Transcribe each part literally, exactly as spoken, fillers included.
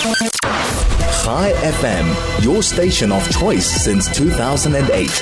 Chai F M, your station of choice since two thousand eight.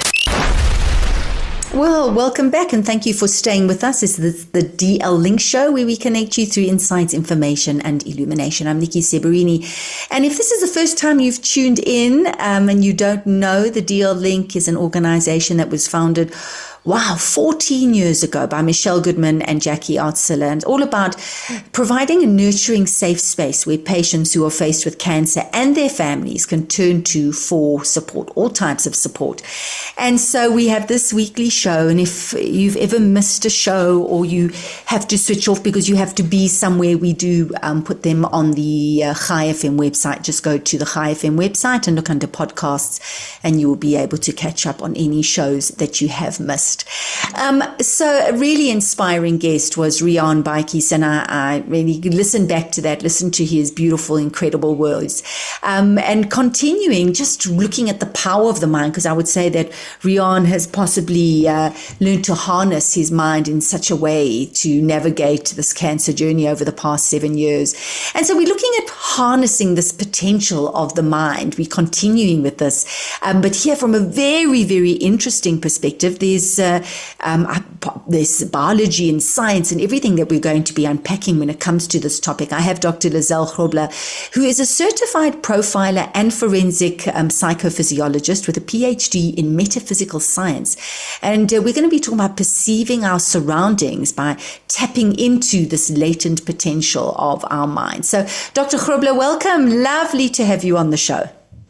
Well, welcome back and thank you for staying with us. This is the D L Link Show where we connect you through insights, information and illumination. I'm Nikki Seberini. And if this is the first time you've tuned in um, and you don't know, the D L Link is an organization that was founded Wow, fourteen years ago by Michelle Goodman and Jackie Artsela, and all about providing a nurturing safe space where patients who are faced with cancer and their families can turn to for support, all types of support. And so we have this weekly show, and if you've ever missed a show or you have to switch off because you have to be somewhere, we do um, put them on the uh, Chai F M website. Just go to the Chai F M website and look under podcasts, and you will be able to catch up on any shows that you have missed. Um, so a really inspiring guest was Riaan Bykies, and I, I really listened back to that, listened to his beautiful, incredible words, um, and continuing just looking at the power of the mind, because I would say that Riaan has possibly uh, learned to harness his mind in such a way to navigate this cancer journey over the past seven years. And so we're looking at harnessing this potential of the mind. We're continuing with this, um, but here from a very, very interesting perspective, there's uh, um, there's biology and science and everything that we're going to be unpacking when it comes to this topic. I have Doctor Lizelle Grobler, who is a certified profiler and forensic um, psychophysiologist with a P H D in metaphysical science. And uh, we're going to be talking about perceiving our surroundings by tapping into this latent potential of our mind. So, Doctor Grobler, welcome. Lovely to have you on the show.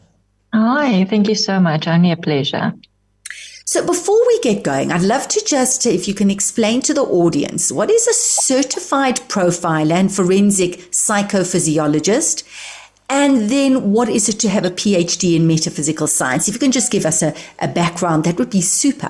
Hi, thank you so much. Only a pleasure. So before we get going, I'd love to just, if you can explain to the audience, what is a certified profiler and forensic psychophysiologist? And then what is it to have a P H D in metaphysical science? If you can just give us a, a background, that would be super.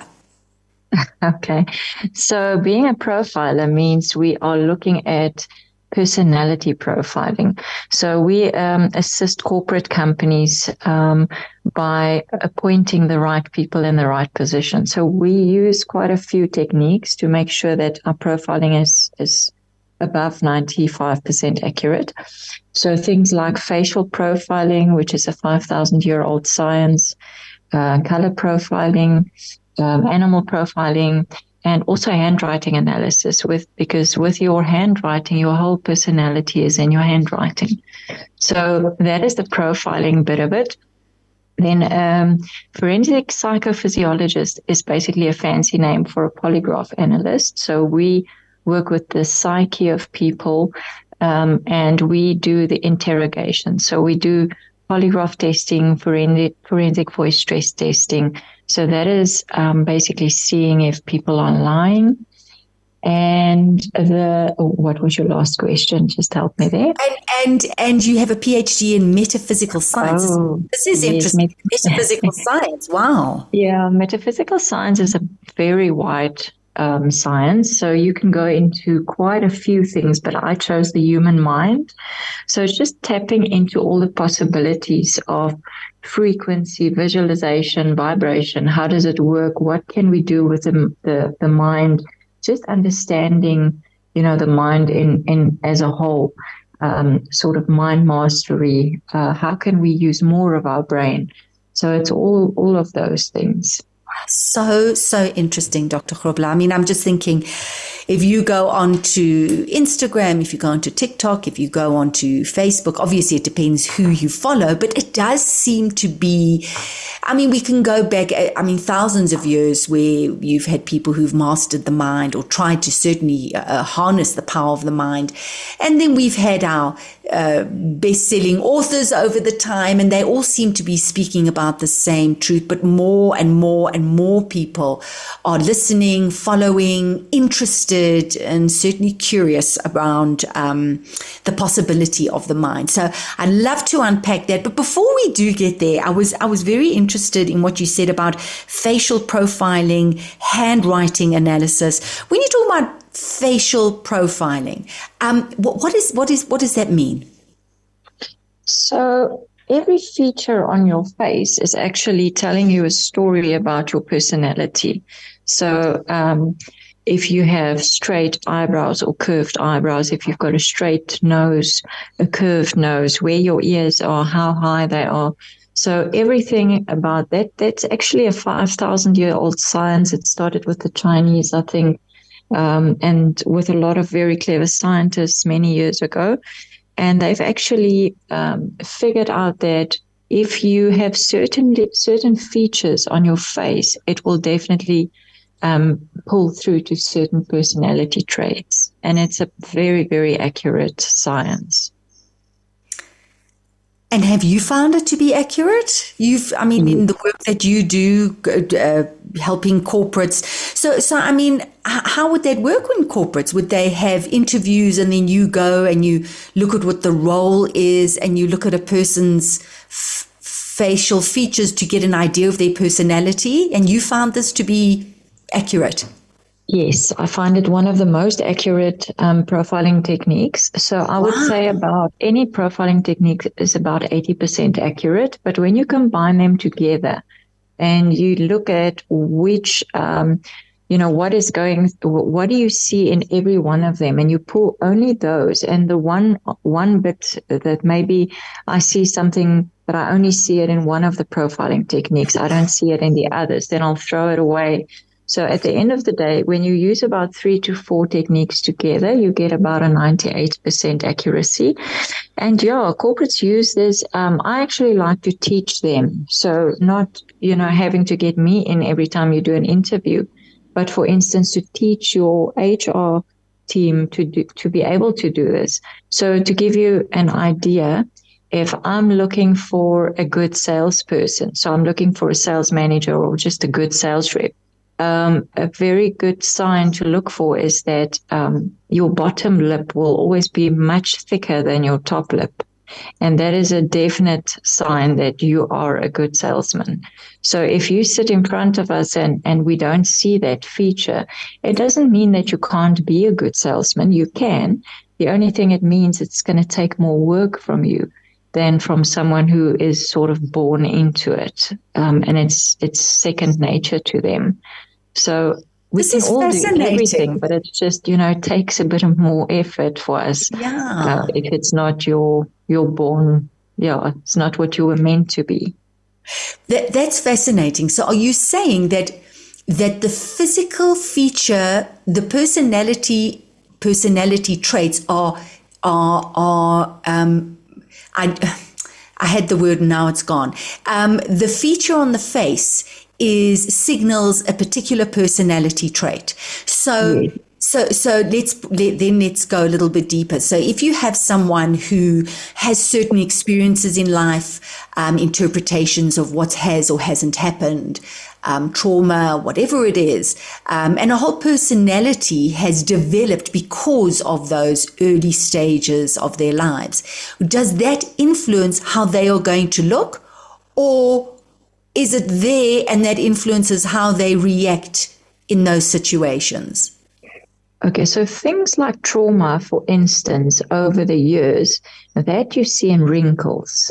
Okay. So being a profiler means we are looking at personality profiling. So we um, assist corporate companies um, by appointing the right people in the right position. So we use quite a few techniques to make sure that our profiling is, is above ninety-five percent accurate. So things like facial profiling, which is a five thousand year old science, uh, color profiling, um, animal profiling, and also handwriting analysis, with because with your handwriting, your whole personality is in your handwriting. So that is the profiling bit of it. Then um, forensic psychophysiologist is basically a fancy name for a polygraph analyst. So we work with the psyche of people um, and we do the interrogation. So we do polygraph testing, forensic, forensic voice stress testing. So that is um, basically seeing if people are lying. And the oh, what was your last question? Just help me there. And and and you have a P H D in metaphysical science. Oh, this is yes, interesting. Met- metaphysical science. Wow. Yeah, metaphysical science is a very wide um, science. So you can go into quite a few things, but I chose the human mind. So it's just tapping into all the possibilities of frequency, visualization, vibration. How does it work? What can we do with the the, the mind? Just understanding, you know, the mind in, in as a whole, um, sort of mind mastery. Uh, how can we use more of our brain? So it's all all of those things. So, so interesting, Doctor Grobler. I mean, I'm just thinking, if you go onto Instagram, if you go onto TikTok, if you go onto Facebook, obviously it depends who you follow, but it does seem to be, I mean, we can go back, I mean, thousands of years where you've had people who've mastered the mind or tried to certainly uh, harness the power of the mind. And then we've had our uh, best-selling authors over the time, and they all seem to be speaking about the same truth, but more and more and more people are listening, following, interested, and certainly curious around um, the possibility of the mind. So I'd love to unpack that. But before we do get there, I was I was very interested in what you said about facial profiling, handwriting analysis. When you talk about facial profiling, um, what, what is what is what does that mean? So every feature on your face is actually telling you a story about your personality. So um, if you have straight eyebrows or curved eyebrows, if you've got a straight nose, a curved nose, where your ears are, how high they are. So everything about that, that's actually a five thousand year old science. It started with the Chinese, I think, um, and with a lot of very clever scientists many years ago. And they've actually um, figured out that if you have certain certain features on your face, it will definitely um, pull through to certain personality traits. And it's a very, very accurate science. And have you found it to be accurate? You've, I mean, in the work that you do, uh, helping corporates. So, so I mean, h- how would that work in corporates? Would they have interviews and then you go and you look at what the role is and you look at a person's f- facial features to get an idea of their personality? And you found this to be accurate? Yes, I find it one of the most accurate um, profiling techniques. So I would Wow. say about any profiling technique is about eighty percent accurate. But when you combine them together and you look at which, um, you know, what is going, what do you see in every one of them? And you pull only those. And the one, one bit that maybe I see something, but I only see it in one of the profiling techniques, I don't see it in the others, then I'll throw it away. So at the end of the day, when you use about three to four techniques together, you get about a ninety-eight percent accuracy. And yeah, corporates use this. Um, I actually like to teach them. So not, you know, having to get me in every time you do an interview, but for instance, to teach your H R team to do, to be able to do this. So to give you an idea, if I'm looking for a good salesperson, so I'm looking for a sales manager or just a good sales rep, Um, a very good sign to look for is that um, your bottom lip will always be much thicker than your top lip. And that is a definite sign that you are a good salesman. So if you sit in front of us and, and we don't see that feature, it doesn't mean that you can't be a good salesman. You can. The only thing it means it's going to take more work from you than from someone who is sort of born into it. Um, and it's it's second nature to them. So we This can is all do fascinating. everything, but it's just, you know, it takes a bit of more effort for us. Yeah. Uh, if it's not your, your born, yeah, it's not what you were meant to be. That, that's fascinating. So are you saying that that the physical feature, the personality personality traits are are are um I I had the word and now it's gone. Um, the feature on the face is signals a particular personality trait. So Yes. So, so let's let, then let's go a little bit deeper. So, if you have someone who has certain experiences in life, um, interpretations of what has or hasn't happened, um, trauma, whatever it is, um, and a whole personality has developed because of those early stages of their lives, does that influence how they are going to look, or is it there and that influences how they react in those situations? Okay, so things like trauma, for instance, over the years, that you see in wrinkles.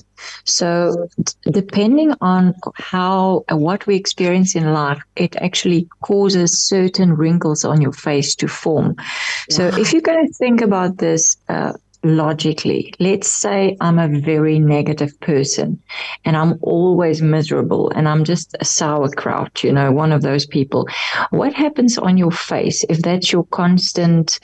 So d- depending on how, what we experience in life, it actually causes certain wrinkles on your face to form. So if you're going to think about this uh, logically, let's say I'm a very negative person and I'm always miserable and I'm just a sauerkraut, you know, one of those people. What happens on your face if that's your constant,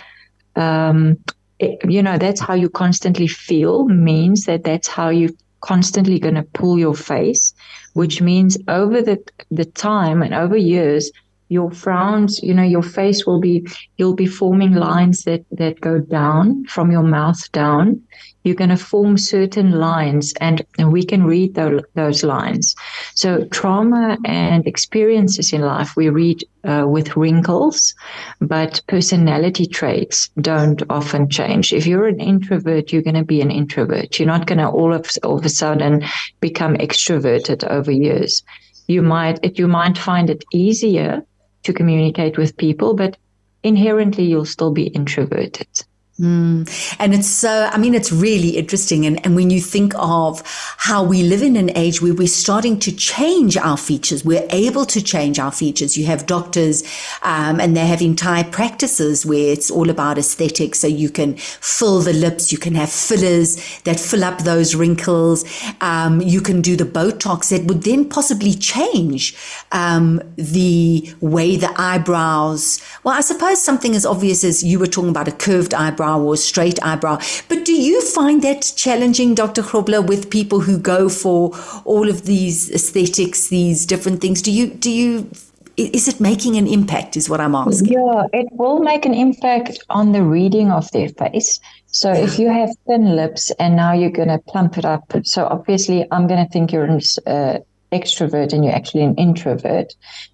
um, it, you know, that's how you constantly feel, means that that's how you constantly going to pull your face, which means over the the time and over years, your frowns, you know, your face will be, you'll be forming lines that, that go down from your mouth down. You're going to form certain lines and, and we can read those, those lines. So trauma and experiences in life, we read uh, with wrinkles, but personality traits don't often change. If you're an introvert, you're going to be an introvert. You're not going to all of, all of a sudden become extroverted over years. You might, it, you might find it easier to communicate with people, but inherently you'll still be introverted. Mm. And it's so, I mean, it's really interesting. And, and when you think of how we live in an age where we're starting to change our features, we're able to change our features. You have doctors um, and they have entire practices where it's all about aesthetics. So you can fill the lips, you can have fillers that fill up those wrinkles. Um, you can do the Botox that would then possibly change um, the way the eyebrows, well, I suppose something as obvious as you were talking about a curved eyebrow or a straight eyebrow. But do you find that challenging, Doctor Grobler, with people who go for all of these aesthetics, these different things? Do you, do you, is it making an impact is what I'm asking? Yeah, it will make an impact on the reading of their face. So yeah. If you have thin lips and now you're going to plump it up, so obviously I'm going to think you're an uh, extrovert and you're actually an introvert.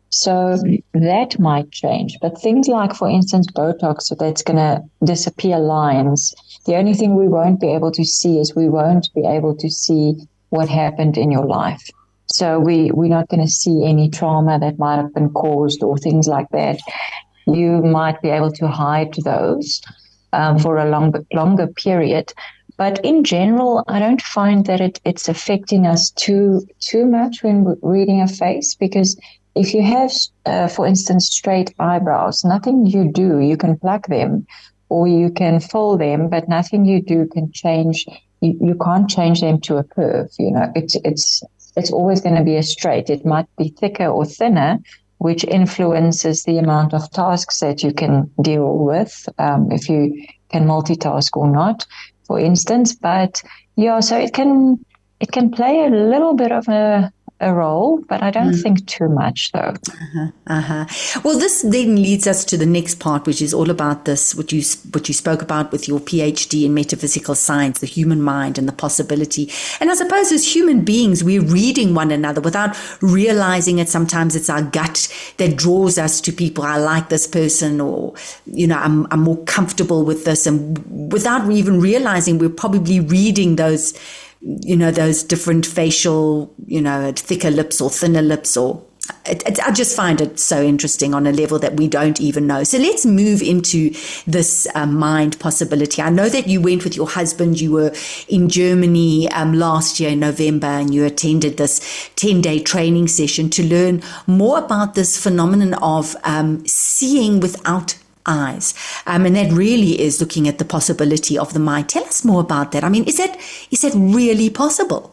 So that might change. But things like, for instance, Botox, so that's going to disappear lines. The only thing we won't be able to see is we won't be able to see what happened in your life. So we, we're not going to see any trauma that might have been caused or things like that. You might be able to hide those um, for a longer, longer period. But in general, I don't find that it, it's affecting us too, too much when reading a face, because if you have, uh, for instance, straight eyebrows, nothing you do, you can pluck them or you can fold them, but nothing you do can change. You, you can't change them to a curve. You know, it's it's it's always going to be a straight. It might be thicker or thinner, which influences the amount of tasks that you can deal with, um, if you can multitask or not, for instance. But yeah, so it can it can play a little bit of a a role, but I don't mm. think too much though. Uh-huh, uh-huh. Well, this then leads us to the next part, which is all about this, what you what you spoke about with your PhD in metaphysical science, the human mind and the possibility. And I suppose as human beings, we're reading one another without realizing it. Sometimes it's our gut that draws us to people. I like this person, or, you know, I'm, I'm more comfortable with this. And without even realizing, we're probably reading those you know, those different facial, you know, thicker lips or thinner lips, or it, it, I just find it so interesting on a level that we don't even know. So let's move into this uh, mind possibility. I know that you went with your husband. You were in Germany um, last year in November, and you attended this ten-day training session to learn more about this phenomenon of um, seeing without eyes. Um, and that really is looking at the possibility of the mind. Tell us more about that. I mean, is that is that really possible?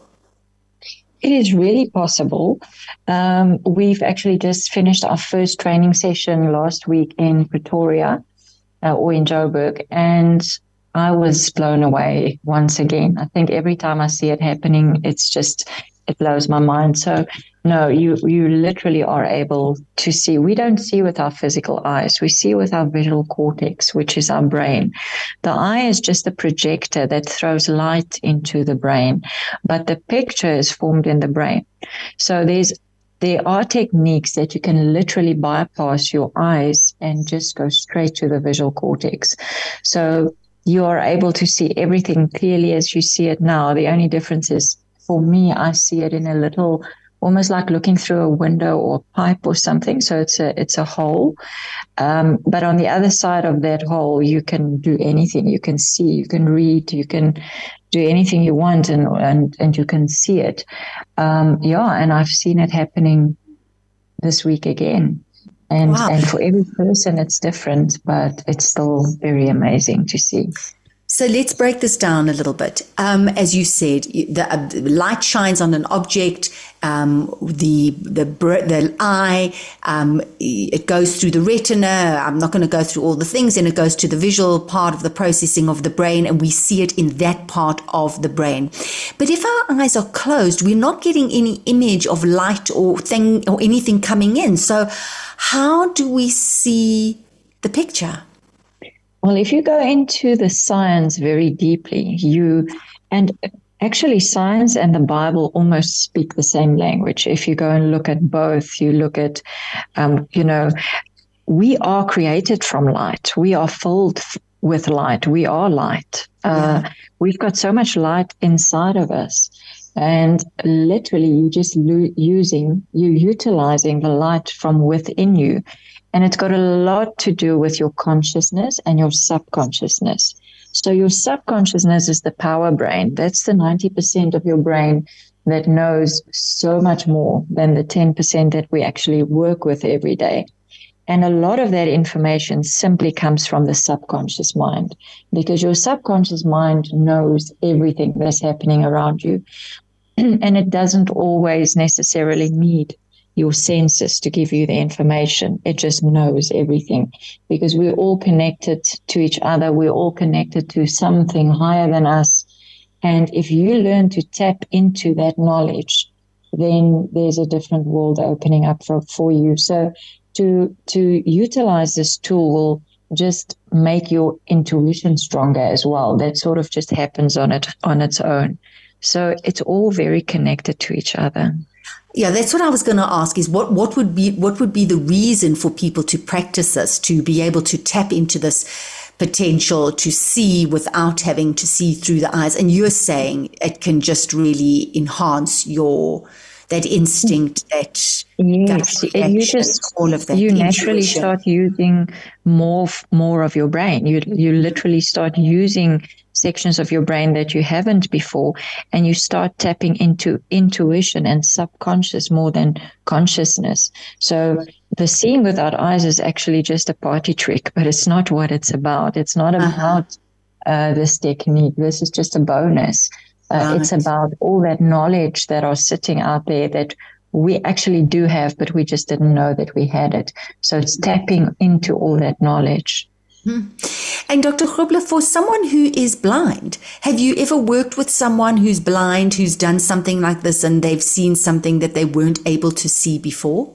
It is really possible. Um, we've actually just finished our first training session last week in Pretoria uh, or in Joburg, and I was blown away once again. I think every time I see it happening, it's just, it blows my mind. So no, you, you literally are able to see. We don't see with our physical eyes. We see with our visual cortex, which is our brain. The eye is just a projector that throws light into the brain, but the picture is formed in the brain. So there's, there are techniques that you can literally bypass your eyes and just go straight to the visual cortex. So you are able to see everything clearly as you see it now. The only difference is, for me, I see it in a little, almost like looking through a window or a pipe or something. So it's a it's a hole. Um, but on the other side of that hole, you can do anything. You can see, you can read, you can do anything you want, and and, and you can see it. Um, yeah, and I've seen it happening this week again. And wow. and for every person, it's different, but it's still very amazing to see. So let's break this down a little bit. Um, as you said, the, uh, the light shines on an object, um, the the the eye, um, it goes through the retina. I'm not going to go through all the things, and it goes to the visual part of the processing of the brain, and we see it in that part of the brain. But if our eyes are closed, we're not getting any image of light or thing or anything coming in. So how do we see the picture? Well, if you go into the science very deeply, you, and actually science and the Bible almost speak the same language. If you go and look at both, you look at, um, you know, we are created from light. We are filled with light. We are light. Uh, yeah. We've got so much light inside of us. And literally, you just lo- using, you utilizing the light from within you. And it's got a lot to do with your consciousness and your subconsciousness. So your subconsciousness is the power brain. That's the ninety percent of your brain that knows so much more than the ten percent that we actually work with every day. And a lot of that information simply comes from the subconscious mind, because your subconscious mind knows everything that's happening around you. And it doesn't always necessarily need your senses to give you the information. It just knows everything, because we're all connected to each other. We're all connected to something higher than us. And if you learn to tap into that knowledge, then there's a different world opening up for, for you. So to to utilize this tool will just make your intuition stronger as well. That sort of just happens on it on its own. So it's all very connected to each other. Yeah, that's what I was going to ask is what, what would be what would be the reason for people to practice this, to be able to tap into this potential to see without having to see through the eyes. And you're saying it can just really enhance your that instinct, that yes, you just all of that. You naturally intuition. Start using more more of your brain. You you literally start using sections of your brain that you haven't before, and you start tapping into intuition and subconscious more than consciousness. So the seeing without eyes is actually just a party trick, but it's not what it's about. It's not about uh-huh. uh, this technique. This is just a bonus. Uh, right. It's about all that knowledge that are sitting out there that we actually do have, but we just didn't know that we had it. So it's tapping into all that knowledge. Hmm. And Doctor Grobler, for someone who is blind, have you ever worked with someone who's blind, who's done something like this, and they've seen something that they weren't able to see before?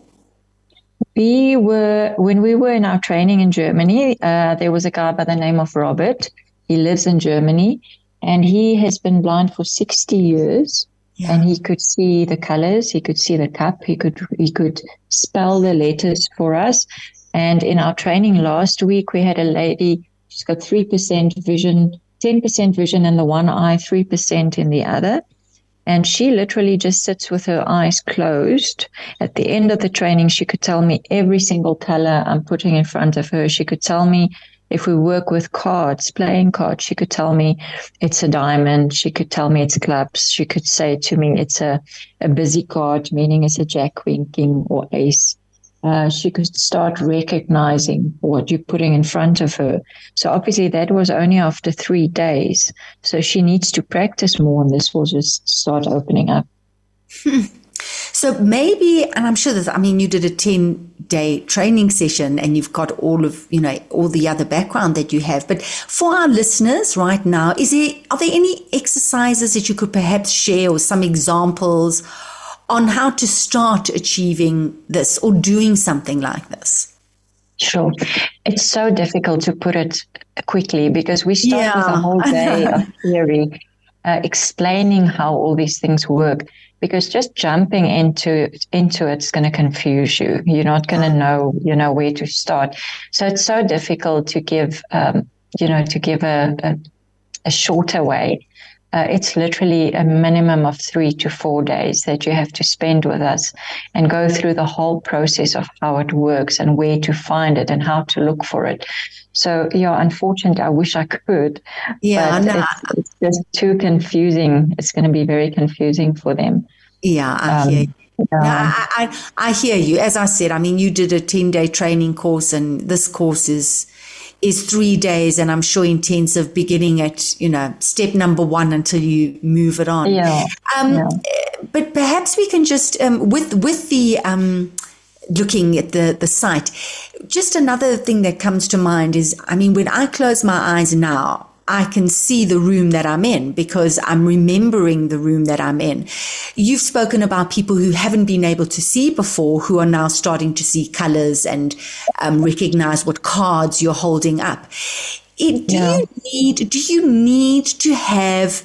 We were, when we were in our training in Germany, uh, there was a guy by the name of Robert. He lives in Germany, and he has been blind for sixty years. Yeah. And he could see the colors, he could see the cup, he could he could spell the letters for us. And in our training last week, we had a lady, she's got three percent vision, ten percent vision in the one eye, three percent in the other. And she literally just sits with her eyes closed. At the end of the training, she could tell me every single color I'm putting in front of her. She could tell me if we work with cards, playing cards, she could tell me it's a diamond. She could tell me it's clubs. She could say to me it's a, a busy card, meaning it's a jack, queen, king, or ace. Uh, she could start recognizing what you're putting in front of her. So obviously that was only after three days. So she needs to practice more, and this will just start opening up. Hmm. So maybe, and I'm sure that, I mean, you did a ten-day training session and you've got all of, you know, all the other background that you have. But for our listeners right now, is there, are there any exercises that you could perhaps share, or some examples on how to start achieving this or doing something like this? Sure. It's so difficult to put it quickly, because we start yeah. with a whole day of theory, uh, explaining how all these things work. Because just jumping into into it's going to confuse you. You're not going to know, you know, where to start. So it's so difficult to give, um, you know, to give a, a, a shorter way. Uh, it's literally a minimum of three to four days that you have to spend with us and go through the whole process of how it works and where to find it and how to look for it. So, yeah, unfortunately, I wish I could. Yeah, but no. it's, it's just too confusing. It's going to be very confusing for them. Yeah, I um, hear you. Yeah. No, I, I, I hear you. As I said, I mean, you did a ten-day training course, and this course is is three days, and I'm sure intensive, beginning at, you know, step number one until you move it on. Yeah. Um, yeah. But perhaps we can just, um, with with the um, looking at the, the site, just another thing that comes to mind is, I mean, when I close my eyes now, I can see the room that I'm in because I'm remembering the room that I'm in. You've spoken about people who haven't been able to see before, who are now starting to see colors and um, recognize what cards you're holding up. It, do yeah. you need, do you need to have,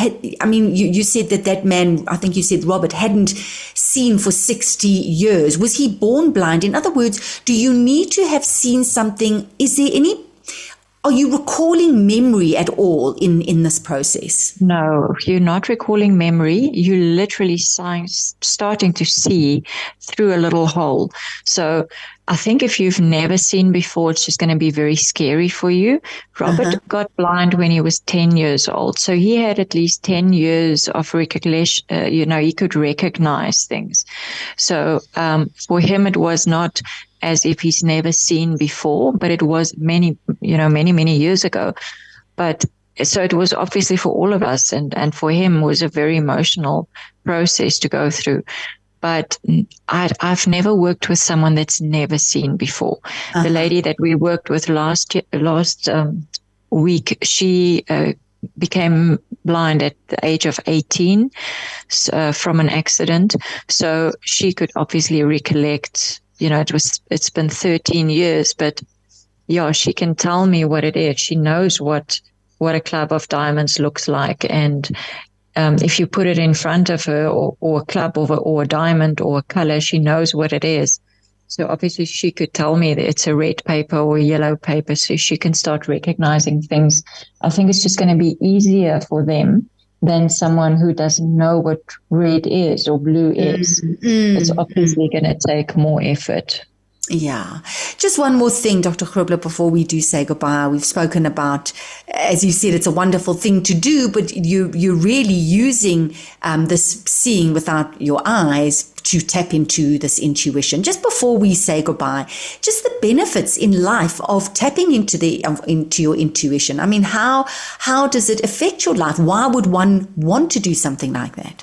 I mean, you, you said that that man, I think you said Robert, hadn't seen for sixty years. Was he born blind? In other words, do you need to have seen something? Is there any are you recalling memory at all in, in this process? No, you're not recalling memory. You're literally starting to see through a little hole. So I think if you've never seen before, it's just going to be very scary for you. Robert uh-huh. got blind when he was ten years old. So he had at least ten years of recognition. Uh, you know, he could recognize things. So um, for him, it was not as if he's never seen before, but it was many, you know, many, many years ago. But so it was obviously for all of us, and, and for him was a very emotional process to go through. But I, I've never worked with someone that's never seen before. Uh-huh. The lady that we worked with last last um, week, she uh, became blind at the age of eighteen uh, from an accident. So she could obviously recollect. You know, it was it's been thirteen years, but yeah, she can tell me what it is. She knows what what a club of diamonds looks like, and Um, if you put it in front of her, or, or a club or, or a diamond or a color, she knows what it is. So obviously she could tell me that it's a red paper or a yellow paper, so she can start recognizing things. I think it's just going to be easier for them than someone who doesn't know what red is or blue is. Mm-hmm. It's obviously going to take more effort. Yeah. Just one more thing, Doctor Grobler, before we do say goodbye. We've spoken about, as you said, it's a wonderful thing to do, but you, you're really using um, this seeing without your eyes to tap into this intuition. Just before we say goodbye, just the benefits in life of tapping into the uh, into your intuition. I mean, how how does it affect your life? Why would one want to do something like that?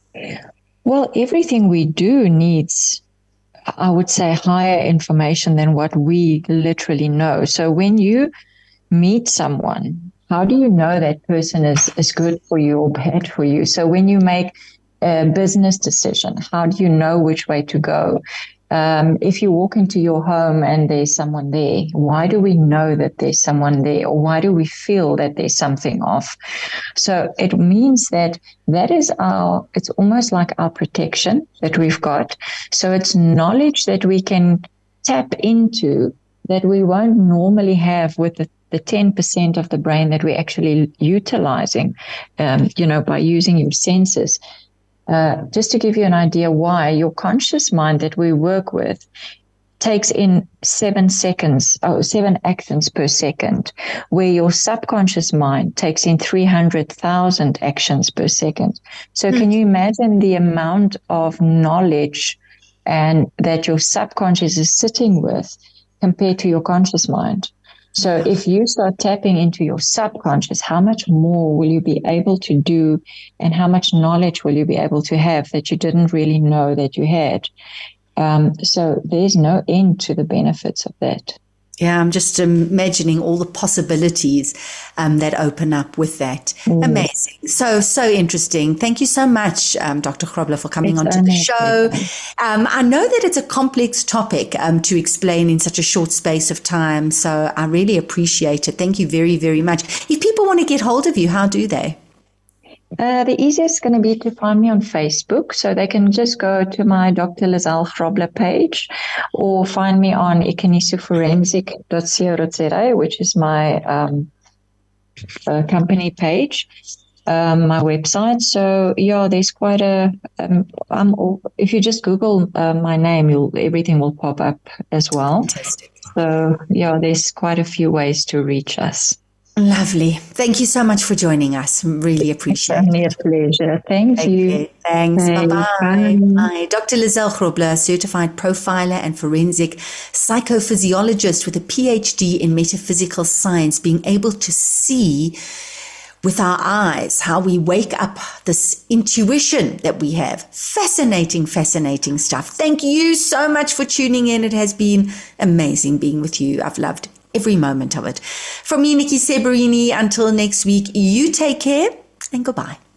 Well, everything we do needs, I would say, higher information than what we literally know. So when you meet someone, how do you know that person is, is good for you or bad for you? So when you make a business decision, how do you know which way to go? Um, if you walk into your home and there's someone there, why do we know that there's someone there? Or why do we feel that there's something off? So it means that that is our, it's almost like our protection that we've got. So it's knowledge that we can tap into that we won't normally have with the, the ten percent of the brain that we're actually utilizing, um, you know, by using your senses. Uh, just to give you an idea why, your conscious mind that we work with takes in seven seconds, oh, seven actions per second, where your subconscious mind takes in three hundred thousand actions per second. So mm. can you imagine the amount of knowledge and that your subconscious is sitting with compared to your conscious mind? So if you start tapping into your subconscious, how much more will you be able to do, and how much knowledge will you be able to have that you didn't really know that you had? Um, so there's no end to the benefits of that. Yeah, I'm just imagining all the possibilities um, that open up with that. Mm. Amazing. So, so interesting. Thank you so much, um, Doctor Grobler, for coming it's onto the show. Um, I know that it's a complex topic um, to explain in such a short space of time, so I really appreciate it. Thank you very, very much. If people want to get hold of you, how do they? Uh, the easiest is going to be to find me on Facebook. So they can just go to my Doctor Lizelle Grobler page, or find me on ikanisoforensic dot co dot za, which is my um, uh, company page, um, my website. So yeah, there's quite a, um, I'm, if you just Google uh, my name, you'll, everything will pop up as well. Fantastic. So yeah, there's quite a few ways to reach us. Lovely. Thank you so much for joining us. Really appreciate it. It's a pleasure. Thank okay. you. Thanks. Thanks. Bye-bye. Bye. Doctor Lizelle Grobler, certified profiler and forensic psychophysiologist with a P H D in metaphysical science, being able to see with our eyes how we wake up this intuition that we have. Fascinating, fascinating stuff. Thank you so much for tuning in. It has been amazing being with you. I've loved every moment of it. From me, Nikki Seberini, until next week, you take care and goodbye.